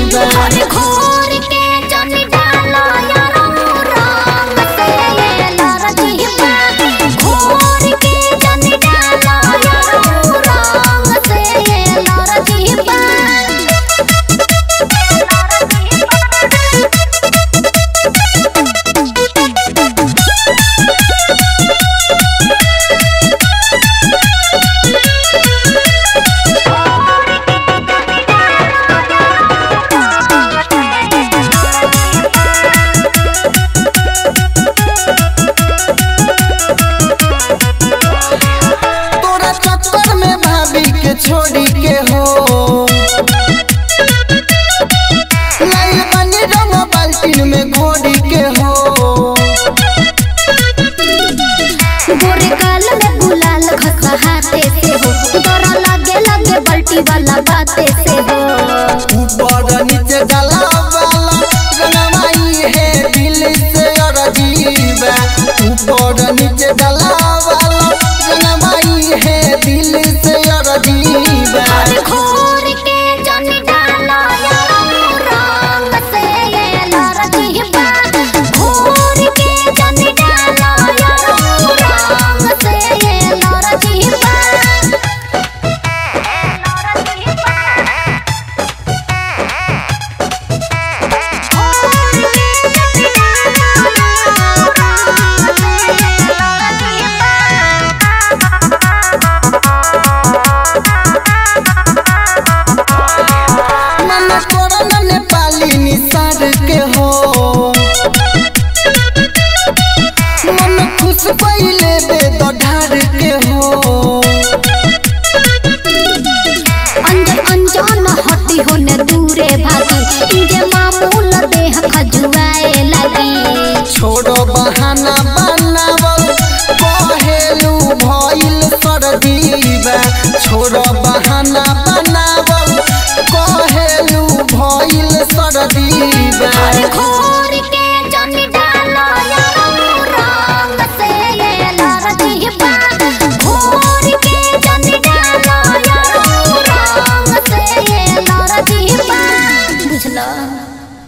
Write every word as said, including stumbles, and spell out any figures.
बा। अरे घोर के जन डालो यारो रंग से एलर्जी बा। घोर के जन डालो यारो रंग से एलर्जी बा। छोड़ी के हो लाइल बनी रंग बाल्टीन में घोड़ी के हो। गोरे गाल में गुलाल घसा हाथे से हो, तोरा लगे लगे बाल्टी वाला बाते से हो।